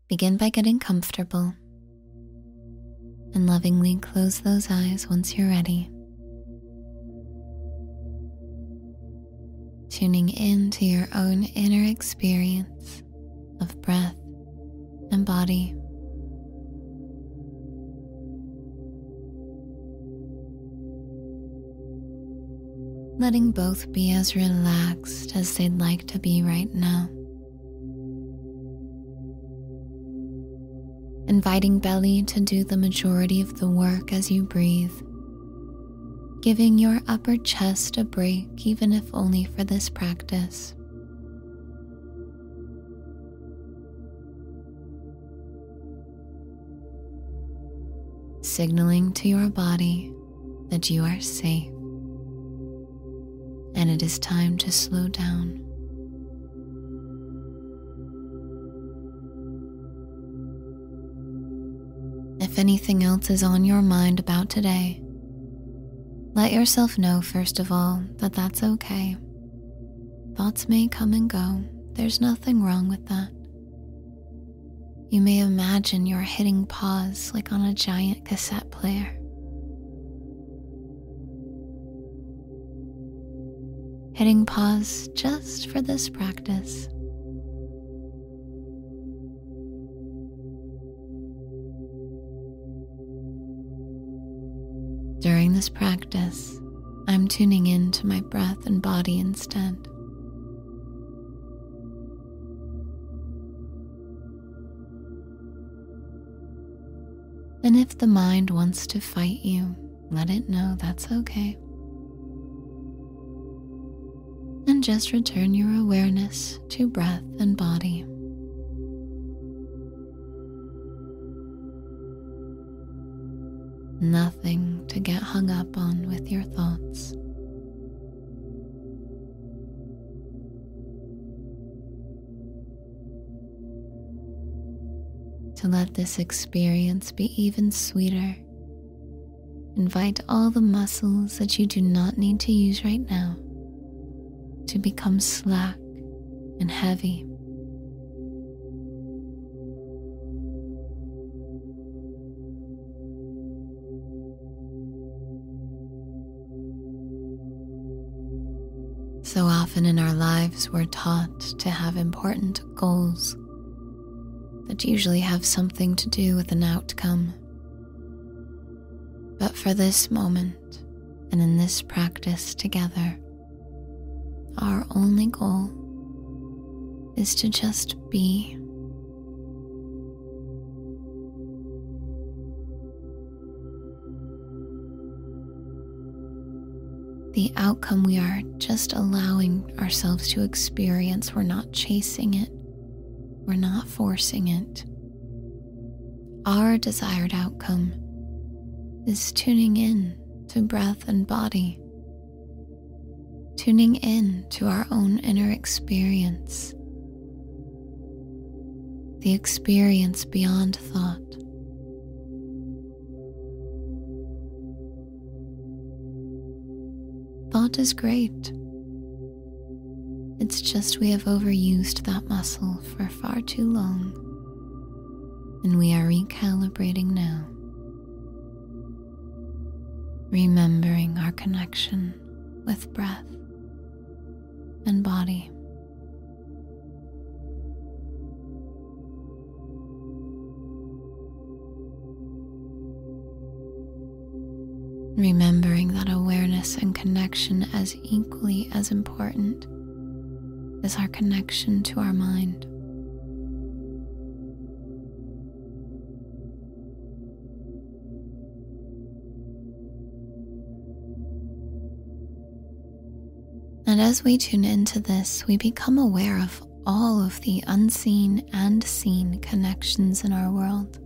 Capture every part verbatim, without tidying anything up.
Begin by getting comfortable and lovingly close those eyes once you're ready. Tuning in to your own inner experience of breath and body. Letting both be as relaxed as they'd like to be right now. Inviting belly to do the majority of the work as you breathe. Giving your upper chest a break, even if only for this practice. Signaling to your body that you are safe and it is time to slow down. If anything else is on your mind about today, let yourself know first of all that that's okay. Thoughts may come and go. There's nothing wrong with that. You may imagine you're hitting pause like on a giant cassette player. Hitting pause just for this practice. During this practice, I'm tuning in to my breath and body instead. And if the mind wants to fight you, let it know that's okay. And just return your awareness to breath and body. Nothing to get hung up on with your thoughts. To let this experience be even sweeter, invite all the muscles that you do not need to use right now to become slack and heavy. So often in our lives, we're taught to have important goals that usually have something to do with an outcome. But for this moment and in this practice together, our only goal is to just be. The outcome we are just allowing ourselves to experience. We're not chasing it. We're not forcing it. Our desired outcome is tuning in to breath and body. Tuning in to our own inner experience. The experience beyond thought. Thought is great. It's just we have overused that muscle for far too long, and we are recalibrating now. Remembering our connection with breath and body. Remembering that awareness and connection as equally as important as our connection to our mind. And as we tune into this, we become aware of all of the unseen and seen connections in our world.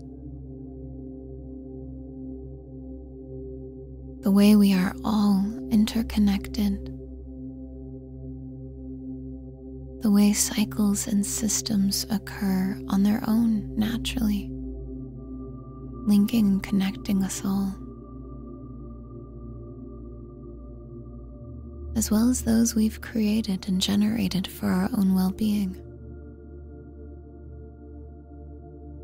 The way we are all interconnected. The way cycles and systems occur on their own naturally, linking and connecting us all, as well as those we've created and generated for our own well-being.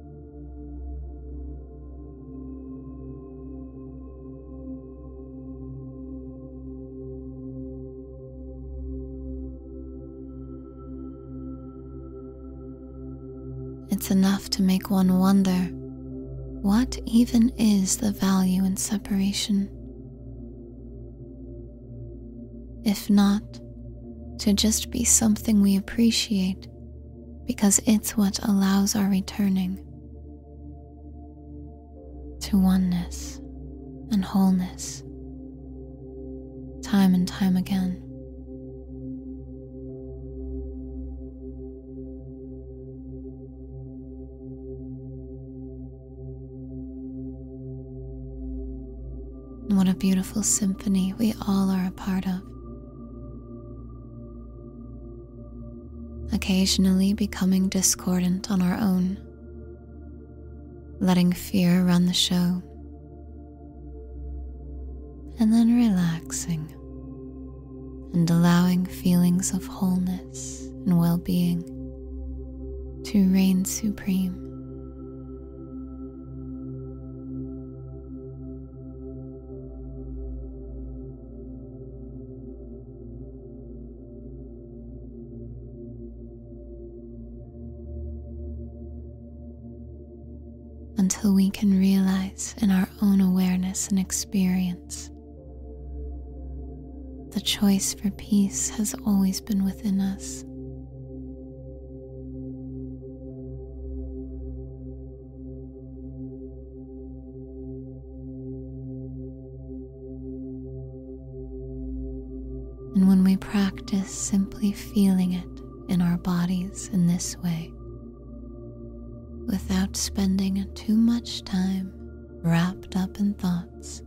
it's enough to make one wonder, what even is the value in separation? If not, to just be something we appreciate because it's what allows our returning to oneness and wholeness, time and time again. What a beautiful symphony we all are a part of. Occasionally becoming discordant on our own, letting fear run the show, and then relaxing and allowing feelings of wholeness and well-being to reign supreme. Until we can realize in our own awareness and experience, the choice for peace has always been within us. And when we practice simply feeling it in our bodies in this way, without spending too much time wrapped up in thoughts,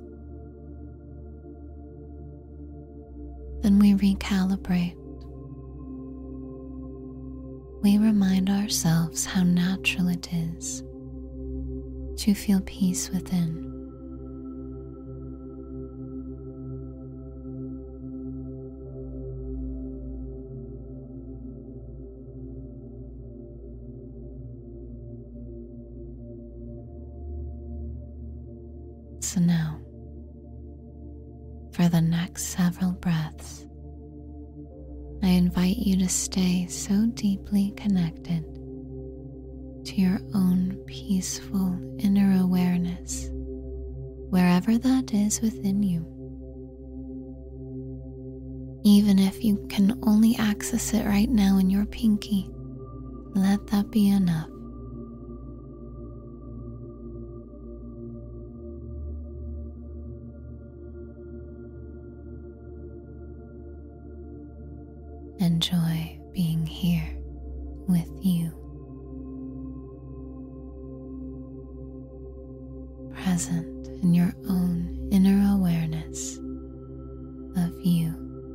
then we recalibrate. We remind ourselves how natural it is to feel peace within. So now, for the next several breaths, I invite you to stay so deeply connected to your own peaceful inner awareness, wherever that is within you. Even if you can only access it right now in your pinky, let that be enough. Enjoy being here with you, present in your own inner awareness of you.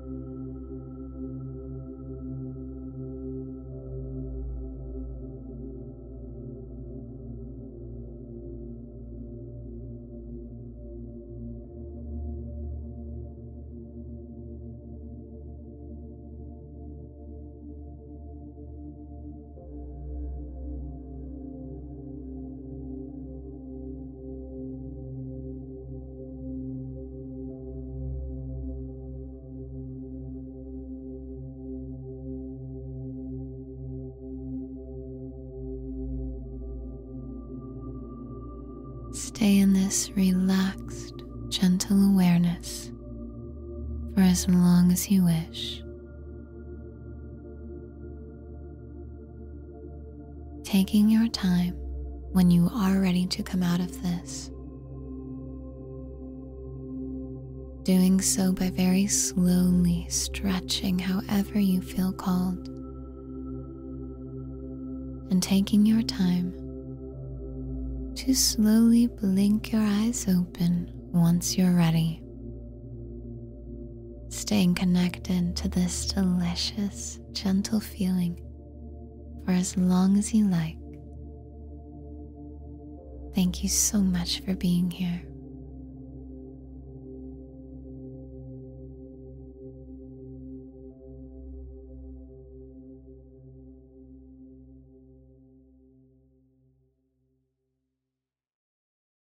Stay in this relaxed, gentle awareness for as long as you wish. Taking your time when you are ready to come out of this. Doing so by very slowly stretching however you feel called. And taking your time to slowly blink your eyes open once you're ready. Staying connected to this delicious, gentle feeling for as long as you like. Thank you so much for being here.